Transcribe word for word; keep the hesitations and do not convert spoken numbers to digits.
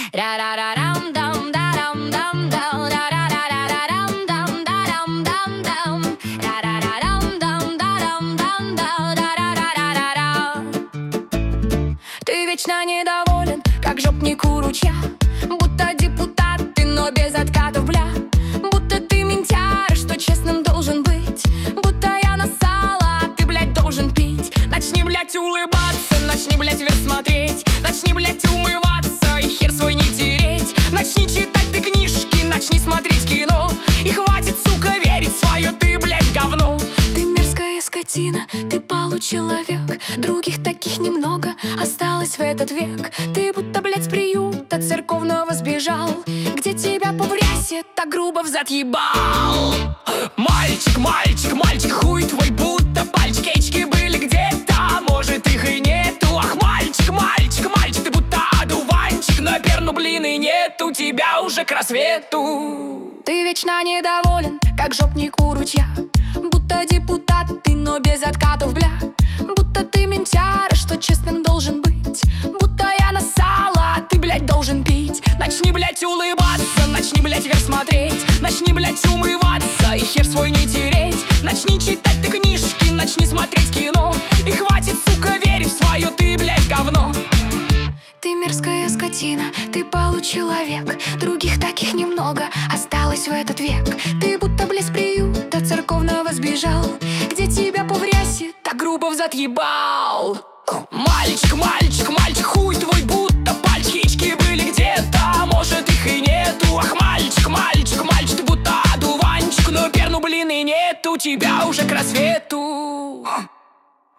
Ты вечно недоволен, как жопник у ручья, будто депутат ты, но без откатов, бля. Будто ты ментяра, что честным должен быть, будто я нассала, а ты, блядь, должен пить. Начни, блядь, улыбаться, начни, блядь, вверх смотреть, начни, блядь, умываться и хер свой не тереть. Начни читать ты книжки, начни смотреть кино, и хватит, сука, верить в свое ты, блядь, говно. Ты мерзкая скотина, ты получеловек, других таких немного осталось в этот век. Ты будто, блядь, с приюта церковного сбежал, где тебя по врясе так грубо взад ебал. Мальчик, мальчик, мальчик, хуй твой будто пальчики эчки были где-то, может их и нету. Ах, мальчик, мальчик, мальчик, ты будто одуванчик, но перну, блин, и нету тебя уже к рассвету. Ты вечно недоволен, как жопник у ручья, будто депутат ты, но без откатов, бля. Будто ты ментяра, что честным должен быть, будто я нассала, а ты, блядь, должен пить. Начни, блядь, улыбаться, начни, блядь, вверх смотреть, начни, блядь, умываться и хер свой не тереть. Начни читать ты книжки, начни смотреть кино, и хватит, сука, верить в свое ты, блядь, говно. Ты мерзкая скотина, ты получеловек, других таких немного осталось в этот век. Ты будто, блядь, с приюта церковного сбежал, где тебя по врясе так грубо взад ебал. Мальчик, мальчик, мальчик, хуй твой будто пальчики были где-то, может их и нету. Ах, мальчик, мальчик, мальчик, ты будто одуванчик, но перну, блин, и нету тебя уже к рассвету.